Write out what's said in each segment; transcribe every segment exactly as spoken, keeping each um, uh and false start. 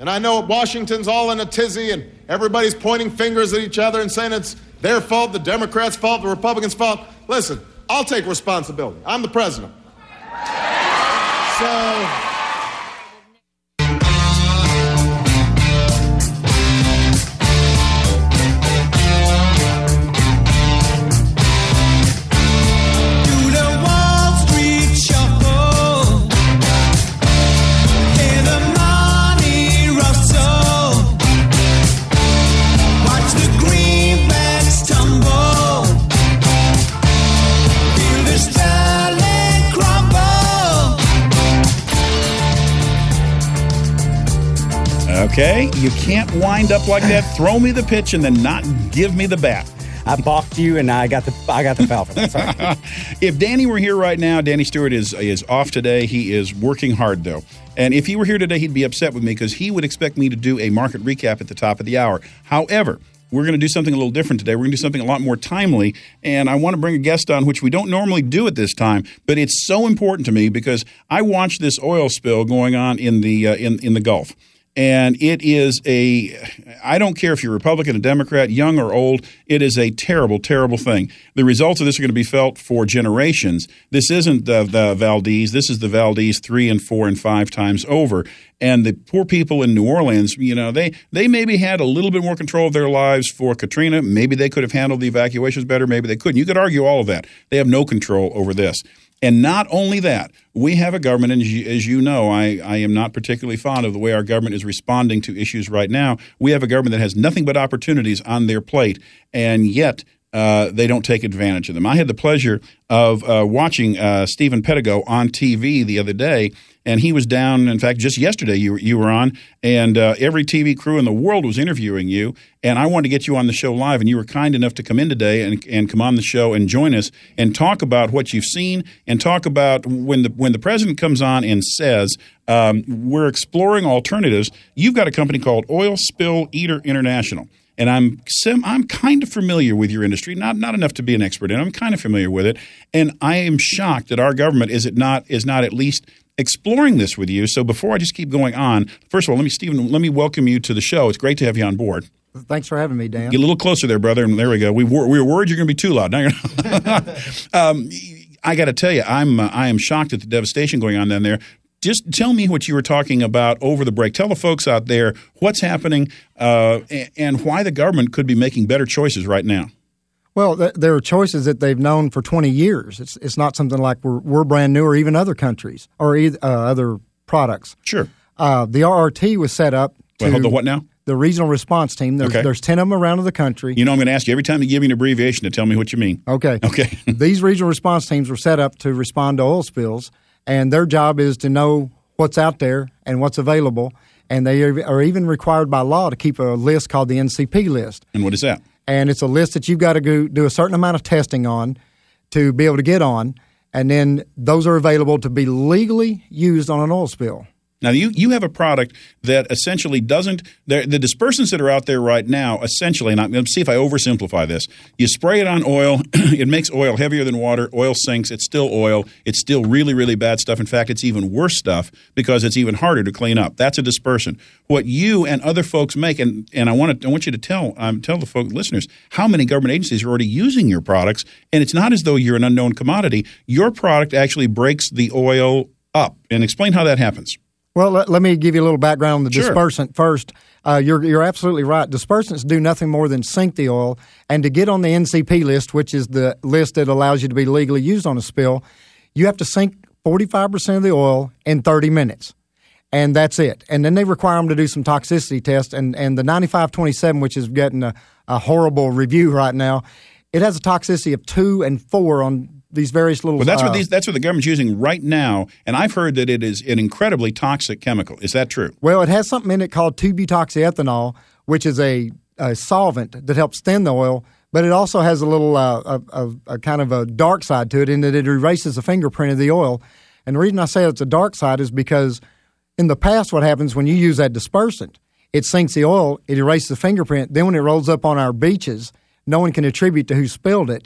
And I know Washington's all in a tizzy and everybody's pointing fingers at each other and saying it's their fault, the Democrats' fault, the Republicans' fault. Listen, I'll take responsibility. I'm the president. So... Okay, you can't wind up like that. Throw me the pitch and then not give me the bat. I balked you, and I got the I got the foul for that. Sorry. If Danny were here right now, Danny Stewart is is off today. He is working hard, though. And if he were here today, he'd be upset with me because he would expect me to do a market recap at the top of the hour. However, we're going to do something a little different today. We're going to do something a lot more timely, and I want to bring a guest on, which we don't normally do at this time, but it's so important to me because I watched this oil spill going on in the uh, in in the Gulf. And it is a – I don't care if you're Republican or Democrat, young or old, it is a terrible, terrible thing. The results of this are going to be felt for generations. This isn't the, the Valdez. This is the Valdez three and four and five times over. And the poor people in New Orleans, you know, they, they maybe had a little bit more control of their lives for Katrina. Maybe they could have handled the evacuations better. Maybe they couldn't. You could argue all of that. They have no control over this. And not only that, we have a government, and as you, as you know, I, I am not particularly fond of the way our government is responding to issues right now. We have a government that has nothing but opportunities on their plate, and yet uh, they don't take advantage of them. I had the pleasure of uh, watching uh, Stephen Pettigo on T V the other day, and he was down, in fact, just yesterday you, you were on, and uh, every T V crew in the world was interviewing you, and I wanted to get you on the show live, and you were kind enough to come in today and, and come on the show and join us and talk about what you've seen and talk about when the when the president comes on and says, um, we're exploring alternatives. You've got a company called Oil Spill Eater International. And I'm I'm kind of familiar with your industry, not not enough to be an expert in it. I'm kind of familiar with it, and I am shocked that our government is it not is not at least exploring this with you. So before I just keep going on, first of all, let me Stephen, let me welcome you to the show. It's great to have you on board. Thanks for having me, Dan. Get a little closer there, brother. And there we go. We were we were worried you're going to be too loud. Now you're not. um, I got to tell you, I'm uh, I am shocked at the devastation going on down there. Just tell me what you were talking about over the break. Tell the folks out there what's happening uh, and why the government could be making better choices right now. Well, th- there are choices that they've known for twenty years. It's it's not something like we're we're brand new or even other countries or e- uh, other products. Sure. Uh, the R R T was set up to Wait, hold the what now? The Regional Response Team. There's, okay. there's ten of them around the country. You know I'm going to ask you every time you give me an abbreviation to tell me what you mean. Okay. Okay. These regional response teams were set up to respond to oil spills, and their job is to know what's out there and what's available, and they are even required by law to keep a list called the N C P list. And what is that? And it's a list that you've got to go do a certain amount of testing on to be able to get on, and then those are available to be legally used on an oil spill. Now, you, you have a product that essentially doesn't – the dispersants that are out there right now essentially – and I'm going to see if I oversimplify this. You spray it on oil. It makes oil heavier than water. Oil sinks. It's still oil. It's still really, really bad stuff. In fact, it's even worse stuff because it's even harder to clean up. That's a dispersant. What you and other folks make – and and I want to I want you to tell um, tell the folk, listeners how many government agencies are already using your products, and it's not as though you're an unknown commodity. Your product actually breaks the oil up. And explain how that happens. Well, let, let me give you a little background on the Sure. dispersant first. Uh, you're you're absolutely right. Dispersants do nothing more than sink the oil, and to get on the N C P list, which is the list that allows you to be legally used on a spill, you have to sink forty-five percent of the oil in thirty minutes, and that's it. And then they require them to do some toxicity tests, and, and the ninety-five twenty-seven, which is getting a, a horrible review right now, it has a toxicity of two and four on these various little. Well, that's uh, what these. That's what the government's using right now, and I've heard that it is an incredibly toxic chemical. Is that true? Well, it has something in it called two butoxyethanol, which is a, a solvent that helps thin the oil, but it also has a little uh, a, a, a kind of a dark side to it in that it erases the fingerprint of the oil. And the reason I say it's a dark side is because in the past, what happens when you use that dispersant, it sinks the oil, it erases the fingerprint. Then when it rolls up on our beaches, no one can attribute to who spilled it.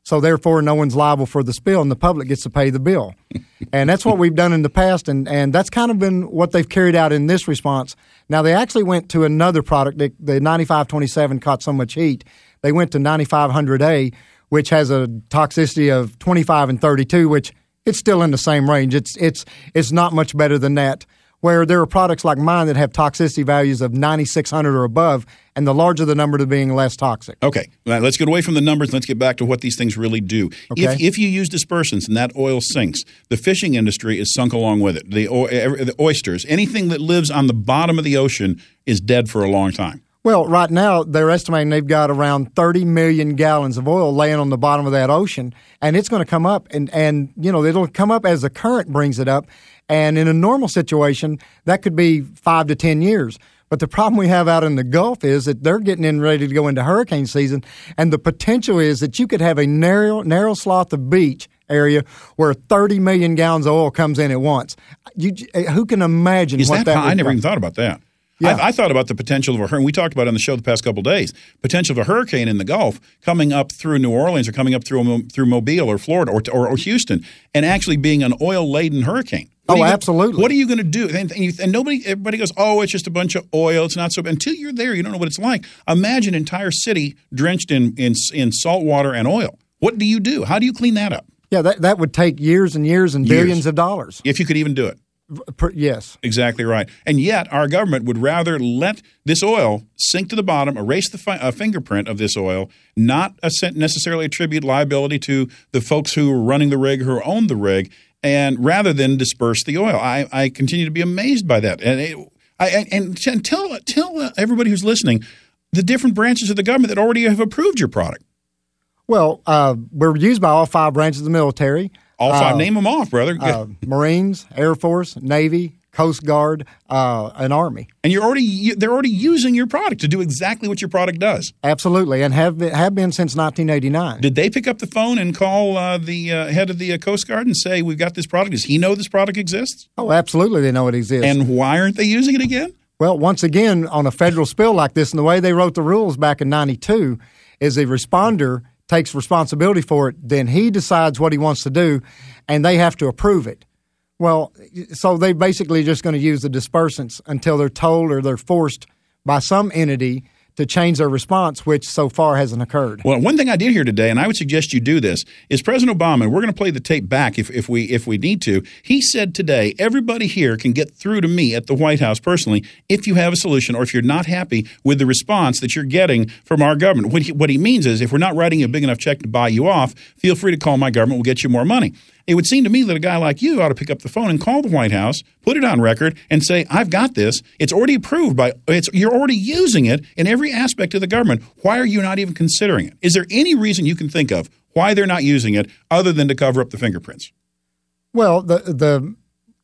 So therefore, no one's liable for the spill, and the public gets to pay the bill. And that's what we've done in the past, and, and that's kind of been what they've carried out in this response. Now, they actually went to another product. The, the ninety-five twenty-seven caught so much heat. They went to ninety-five hundred A, which has a toxicity of twenty-five and thirty-two, which it's still in the same range. It's it's it's not much better than that. Where there are products like mine that have toxicity values of ninety-six hundred or above, and the larger the number to being less toxic. Okay, right, let's get away from the numbers. Let's get back to what these things really do. Okay. If if you use dispersants and that oil sinks, the fishing industry is sunk along with it. The, the oysters, anything that lives on the bottom of the ocean is dead for a long time. Well, right now, they're estimating they've got around thirty million gallons of oil laying on the bottom of that ocean, and it's going to come up, and, and you know, it'll come up as the current brings it up, and in a normal situation, that could be five to ten years. But the problem we have out in the Gulf is that they're getting in ready to go into hurricane season, and the potential is that you could have a narrow, narrow swath of beach area where thirty million gallons of oil comes in at once. You, who can imagine is what that, that I never be? even thought about that. Yeah. I, I thought about the potential of a hurricane. We talked about it on the show the past couple of days. Potential of a hurricane in the Gulf coming up through New Orleans or coming up through through Mobile or Florida or, or, or Houston, and actually being an oil-laden hurricane. What Oh, you, absolutely. What are you going to do? And, and, you, and nobody, everybody goes, "Oh, it's just a bunch of oil. It's not so." Until you're there, you don't know what it's like. Imagine an entire city drenched in in, in salt water and oil. What do you do? How do you clean that up? Yeah, that that would take years and years and Years. billions of dollars. If you could even do it. Per, yes. Exactly right. And yet our government would rather let this oil sink to the bottom, erase the fi- uh, fingerprint of this oil, not necessarily attribute liability to the folks who are running the rig, who own the rig, and rather than disperse the oil. I, I continue to be amazed by that. And it, I, and, and tell, tell uh, everybody who's listening the different branches of the government that already have approved your product. Well, uh, we're used by all five branches of the military. All five. Uh, Name them off, brother. uh, Marines, Air Force, Navy, Coast Guard, uh, and Army. And you're already they're already using your product to do exactly what your product does. Absolutely, and have been, have been since nineteen eighty-nine. Did they pick up the phone and call uh, the uh, head of the uh, Coast Guard and say, "We've got this product"? Does he know this product exists? Oh, absolutely, they know it exists. And why aren't they using it again? Well, once again, on a federal spill like this, and the way they wrote the rules back in ninety-two is a responder takes responsibility for it, then he decides what he wants to do, and they have to approve it. Well, so they basically just going to use the dispersants until they're told or they're forced by some entity to change their response, which so far hasn't occurred. Well, one thing I did hear today, and I would suggest you do this, is President Obama, and we're going to play the tape back if, if we if we need to, he said today, everybody here can get through to me at the White House personally if you have a solution or if you're not happy with the response that you're getting from our government. What he, what he means is if we're not writing a big enough check to buy you off, feel free to call my government. We'll get you more money. It would seem to me that a guy like you ought to pick up the phone and call the White House, put it on record, and say, I've got this. It's already approved by it's you're already using it in every aspect of the government. Why are you not even considering it? Is there any reason you can think of why they're not using it other than to cover up the fingerprints? Well, the the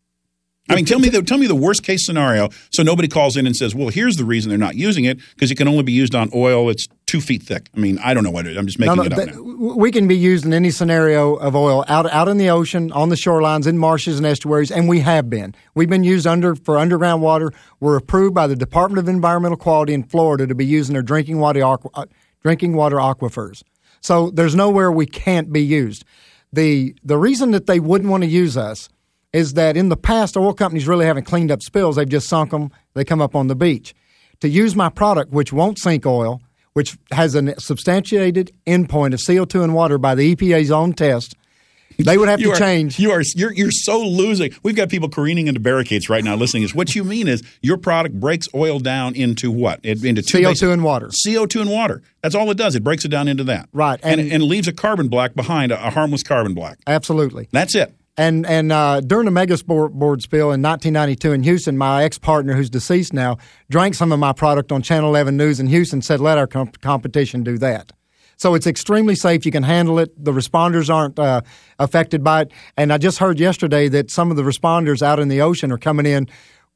I mean, tell me the tell me the worst case scenario so nobody calls in and says, well, here's the reason they're not using it, because it can only be used on oil. It's two feet thick. I mean, I don't know what it is. I'm just making no, no, it up that, now. We can be used in any scenario of oil out out in the ocean, on the shorelines, in marshes and estuaries, and we have been. We've been used under for underground water. We're approved by the Department of Environmental Quality in Florida to be used in their drinking water aqu- uh, drinking water aquifers. So there's nowhere we can't be used. The the reason that they wouldn't want to use us is that in the past, oil companies really haven't cleaned up spills. They've just sunk them. They come up on the beach. To use my product, which won't sink oil, which has a substantiated endpoint of C O two and water by the E P A's own test, they would have you to are, change. You are you're you're so losing. We've got people careening into barricades right now listening. Is what you mean is your product breaks oil down into what? It, into two C O two basic, and water. C O two and water. That's all it does. It breaks it down into that. Right. And, And, and, leaves a carbon black behind, a, a harmless carbon black. absolutely. That's it. And and uh, during the mega sport board spill in nineteen ninety-two in Houston, my ex-partner, who's deceased now, drank some of my product on Channel eleven News in Houston, said, let our comp- competition do that. So it's extremely safe. You can handle it. The responders aren't uh, affected by it. And I just heard yesterday that some of the responders out in the ocean are coming in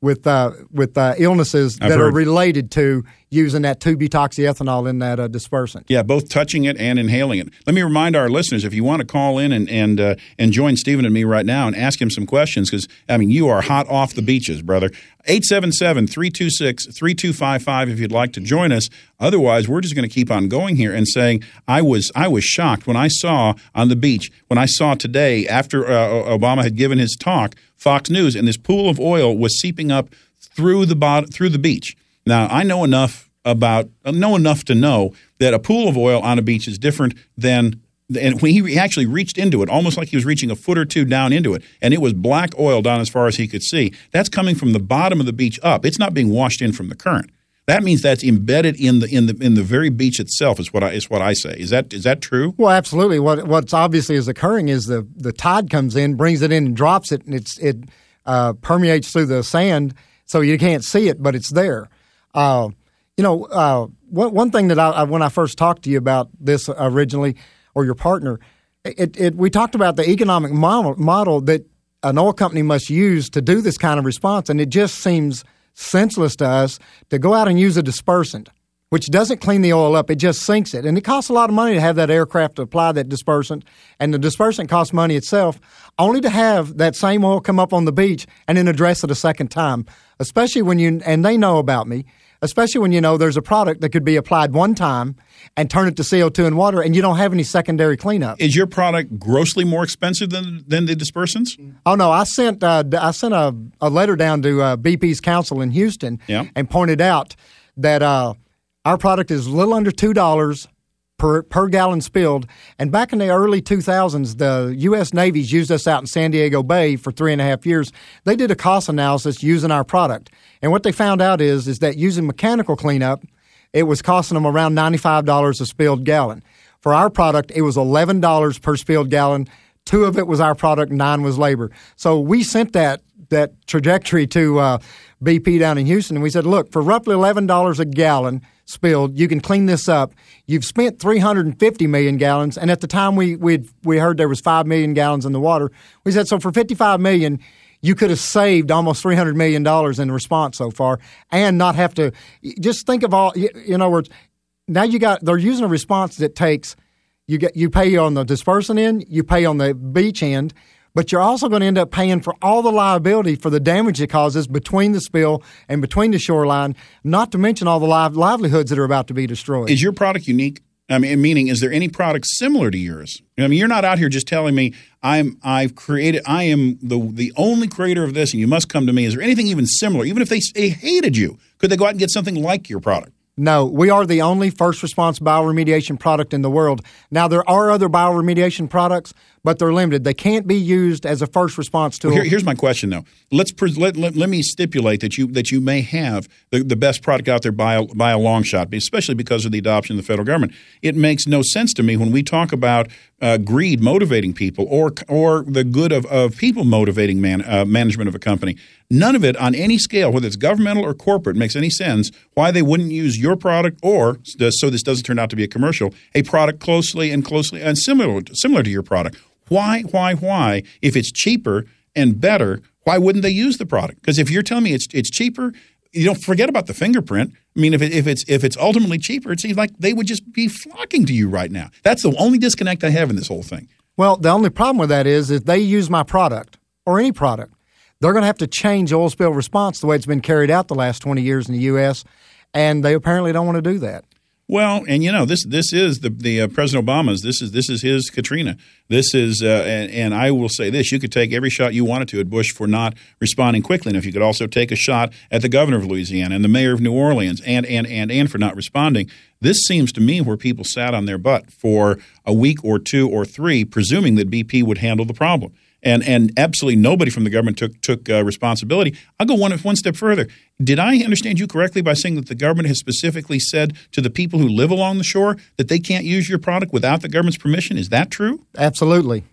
with uh, with uh, illnesses I've that are heard. related to using that two butoxyethanol in that uh, dispersant. Yeah, both touching it and inhaling it. Let me remind our listeners, if you want to call in and and, uh, and join Stephen and me right now and ask him some questions, because, I mean, you are hot off the beaches, brother. eight seven seven, three two six, three two five five if you'd like to join us. Otherwise, we're just going to keep on going here and saying I was I was shocked when I saw on the beach, when I saw today after uh, Obama had given his talk, Fox News, and this pool of oil was seeping up through the bot- through the beach. Now, I know enough about know enough to know that a pool of oil on a beach is different than and when he actually reached into it, almost like he was reaching a foot or two down into it, and it was black oil down as far as he could see. That's coming from the bottom of the beach up. It's not being washed in from the current. That means that's embedded in the in the in the very beach itself. Is what I is what I say. Is that is that true? Well, absolutely. What what's obviously is occurring is the the tide comes in, brings it in, and drops it, and it's it uh, permeates through the sand, so you can't see it, but it's there. Uh, you know, uh, one one thing that I, I when I first talked to you about this originally, or your partner, it, it we talked about the economic model, model that an oil company must use to do this kind of response, and it just seems senseless to us to go out and use a dispersant, which doesn't clean the oil up. It just sinks it. And it costs a lot of money to have that aircraft to apply that dispersant, and the dispersant costs money itself, only to have that same oil come up on the beach and then address it a second time, especially when you – and they know about me – especially when you know there's a product that could be applied one time and turn it to C O two and water, and you don't have any secondary cleanup. Is your product grossly more expensive than than the dispersants? Oh no, I sent uh, I sent a, a letter down to uh, B P's counsel in Houston yeah. and pointed out that uh, our product is a little under two dollars per per gallon spilled. And back in the early two thousands, the U S Navy's used us out in San Diego Bay for three and a half years. They did a cost analysis using our product. And what they found out is, is that using mechanical cleanup, it was costing them around ninety-five dollars a spilled gallon. For our product, it was eleven dollars per spilled gallon. Two of it was our product, nine was labor. So we sent that that trajectory to uh, B P down in Houston, and we said, look, for roughly eleven dollars a gallon spilled, you can clean this up. You've spent three hundred fifty million gallons, and at the time we we we heard there was five million gallons in the water. We said, so for fifty-five million, you could have saved almost three hundred million dollars in response so far and not have to – just think of all – in other words, now you got – they're using a response that takes – you get you pay on the dispersant end, you pay on the beach end, but you're also going to end up paying for all the liability for the damage it causes between the spill and between the shoreline, not to mention all the live livelihoods that are about to be destroyed. Is your product unique? I mean, meaning, is there any product similar to yours? I mean, you're not out here just telling me I'm I've created I am the the only creator of this, and you must come to me. Is there anything even similar? Even if they, they hated you, could they go out and get something like your product? No, we are the only first response bioremediation product in the world. Now, there are other bioremediation products, but they're limited. They can't be used as a first response tool. Well, here, here's my question, though. Let's pres- let, let, let me stipulate that you that you may have the, the best product out there by a, by a long shot, especially because of the adoption of the federal government. It makes no sense to me when we talk about uh, greed motivating people or or the good of, of people motivating man, uh, management of a company. None of it on any scale, whether it's governmental or corporate, makes any sense why they wouldn't use your product or, so this doesn't turn out to be a commercial, a product closely and closely and similar similar to your product. Why, why, why, if it's cheaper and better, why wouldn't they use the product? Because if you're telling me it's it's cheaper, you don't forget about the fingerprint. I mean, if it, if it's if it's ultimately cheaper, it seems like they would just be flocking to you right now. That's the only disconnect I have in this whole thing. Well, the only problem with that is if they use my product or any product, they're going to have to change oil spill response the way it's been carried out the last twenty years in the U S, and they apparently don't want to do that. Well, and you know this this is the the uh, President Obama's. This is this is his Katrina. This is uh, and, and I will say this: you could take every shot you wanted to at Bush for not responding quickly enough. You could also take a shot at the governor of Louisiana and the mayor of New Orleans, and and and and for not responding. This seems to me where people sat on their butt for a week or two or three, presuming that B P would handle the problem. And and absolutely nobody from the government took took uh, responsibility. I'll go one one step further. Did I understand you correctly by saying that the government has specifically said to the people who live along the shore that they can't use your product without the government's permission? Is that true? Absolutely.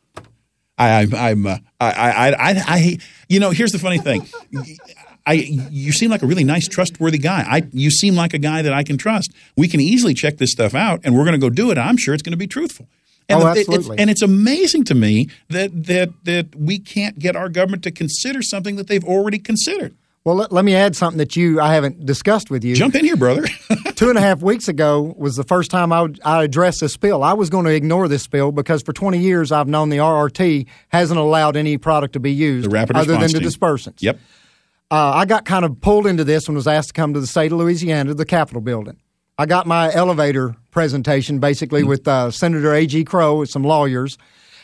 I, I, I'm uh, I, I I I you know. Here's the funny thing. I you seem like a really nice, trustworthy guy. I you seem like a guy that I can trust. We can easily check this stuff out, and we're going to go do it. I'm sure it's going to be truthful. And oh, it, absolutely. It's, and it's amazing to me that, that that we can't get our government to consider something that they've already considered. Well, let, let me add something that you I haven't discussed with you. Jump in here, brother. Two and a half weeks ago was the first time I, would, I addressed this spill. I was going to ignore this spill because for twenty years I've known the R R T hasn't allowed any product to be used The rapid other than response the team. dispersants. Yep. Uh, I got kind of pulled into this and was asked to come to the state of Louisiana, to the Capitol building. I got my elevator presentation basically mm-hmm. with uh, Senator A G Crow and some lawyers,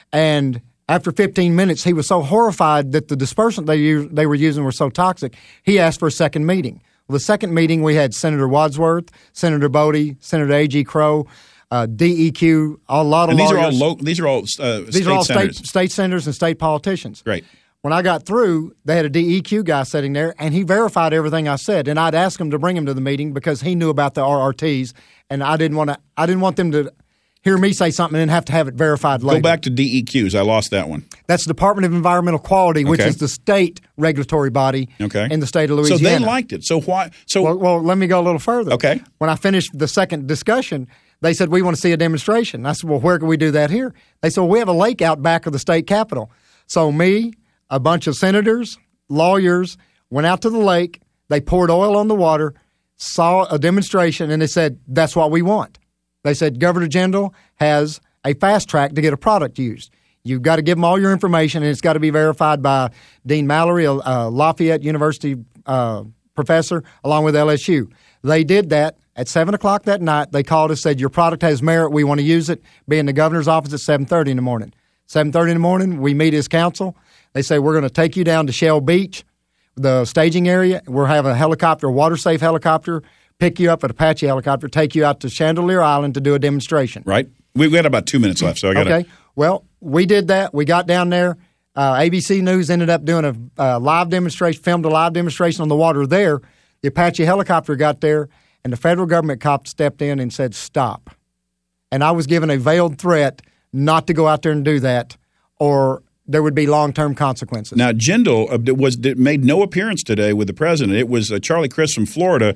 and after fifteen minutes, he was so horrified that the dispersant they used, they were using were so toxic, he asked for a second meeting. Well, the second meeting, we had Senator Wadsworth, Senator Bodie, Senator A G Crow, uh, D E Q, a lot of and these lawyers. Are all lo- these are all uh, These state are all senators. state, state senators and state politicians. Great. When I got through, they had a D E Q guy sitting there, and he verified everything I said. And I'd asked him to bring him to the meeting because he knew about the R R Ts, and I didn't want to. I didn't want them to hear me say something and have to have it verified later. Go back to D E Qs. I lost that one. That's the Department of Environmental Quality, which Okay. is the state regulatory body Okay. in the state of Louisiana. So they liked it. So why? So Well, well, let me go a little further. Okay. When I finished the second discussion, they said, we want to see a demonstration. I said, well, where can we do that here? They said, well, we have a lake out back of the state capitol. So me, a bunch of senators, lawyers, went out to the lake. They poured oil on the water, saw a demonstration, and they said, that's what we want. They said, Governor Jindal has a fast track to get a product used. You've got to give them all your information, and it's got to be verified by Dean Mallory, a uh, Lafayette University uh, professor, along with L S U. They did that. At seven o'clock that night, they called us, said, your product has merit. We want to use it. Be in the governor's office at seven thirty in the morning. seven thirty in the morning, we meet as council. They say, we're going to take you down to Shell Beach, the staging area. We'll have a helicopter, a water-safe helicopter, pick you up at Apache helicopter, take you out to Chandelier Island to do a demonstration. right. We we had about two minutes left, so I got to. Okay. Well, we did that. We got down there. Uh, A B C News ended up doing a uh, live demonstration, filmed a live demonstration on the water there. The Apache helicopter got there, and the federal government cop stepped in and said, stop. And I was given a veiled threat not to go out there and do that, or there would be long-term consequences. Now, Jindal uh, was did, made no appearance today with the president. It was uh, Charlie Crist from Florida,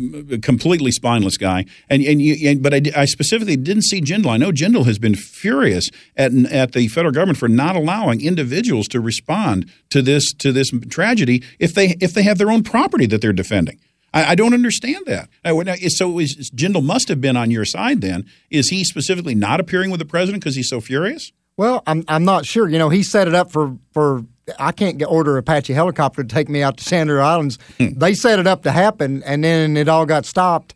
a completely spineless guy. And and, you, and but I, I specifically didn't see Jindal. I know Jindal has been furious at at the federal government for not allowing individuals to respond to this to this tragedy if they if they have their own property that they're defending. I, I don't understand that. I, so is, Jindal must have been on your side then. Is he specifically not appearing with the president because he's so furious? Well, I'm I'm not sure. You know, he set it up for, for I can't get order Apache helicopter to take me out to Chandelier Islands. Hmm. They set it up to happen, and then it all got stopped,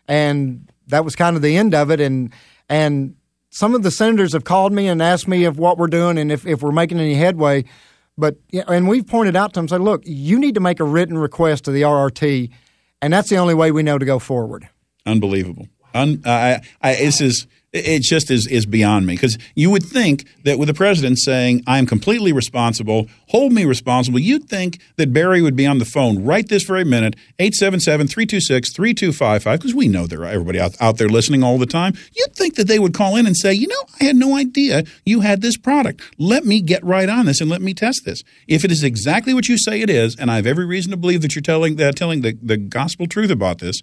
and that was kind of the end of it. And and some of the senators have called me and asked me if what we're doing and if, if we're making any headway. But yeah, and we've pointed out to them, said, look, you need to make a written request to the R R T, and that's the only way we know to go forward. Unbelievable. Un, I, I, this is it just is, is beyond me because you would think that with the president saying I am completely responsible, hold me responsible, you'd think that Barry would be on the phone right this very minute, eight seven seven, three two six, three two five five, because we know there are everybody out, out there listening all the time. You'd think that they would call in and say, you know, I had no idea you had this product. Let me get right on this and let me test this. If it is exactly what you say it is, and I have every reason to believe that you're telling uh, telling the, the gospel truth about this,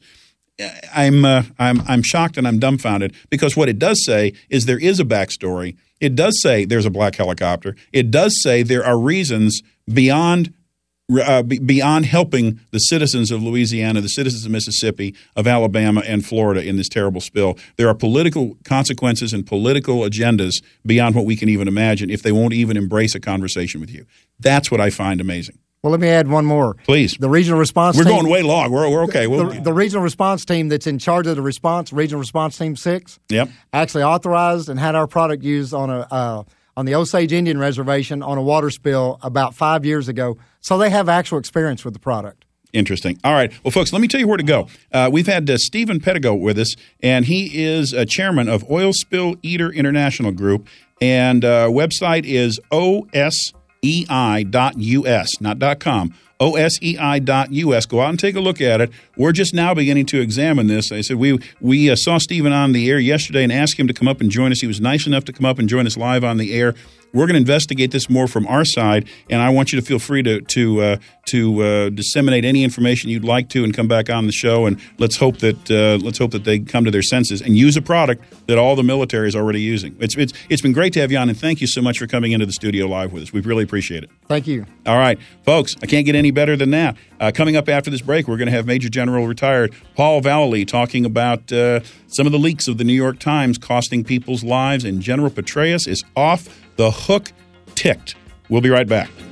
I'm uh, I'm I'm shocked and I'm dumbfounded because what it does say is there is a backstory. It does say there's a black helicopter. It does say there are reasons beyond uh, beyond helping the citizens of Louisiana, the citizens of Mississippi, of Alabama, and Florida in this terrible spill. There are political consequences and political agendas beyond what we can even imagine if they won't even embrace a conversation with you. That's what I find amazing. Well, let me add one more. Please. The regional response We're team. going way long. We're, we're okay. We'll, the, the regional response team that's in charge of the response, Regional Response Team six, Yep. actually authorized and had our product used on a uh, on the Osage Indian Reservation on a water spill about five years ago. So they have actual experience with the product. Interesting. All right. Well, folks, let me tell you where to go. Uh, we've had uh, Stephen Pettigo with us, and he is uh, chairman of Oil Spill Eater International Group, and uh, website is O S E I dot U S, not .com. O S E I dot U S. Go out and take a look at it. We're just now beginning to examine this. I said we we uh, saw Stephen on the air yesterday and asked him to come up and join us. He was nice enough to come up and join us live on the air. We're going to investigate this more from our side, and I want you to feel free to to uh, to uh, disseminate any information you'd like to, and come back on the show. And let's hope that uh, let's hope that they come to their senses and use a product that all the military is already using. It's it's it's been great to have you on, and thank you so much for coming into the studio live with us. We really appreciate it. Thank you. All right, folks, I can't get any better than that. Uh, coming up after this break, we're going to have Major General retired Paul Vallely talking about uh, some of the leaks of the New York Times costing people's lives, and General Petraeus is off the hook ticked. We'll be right back.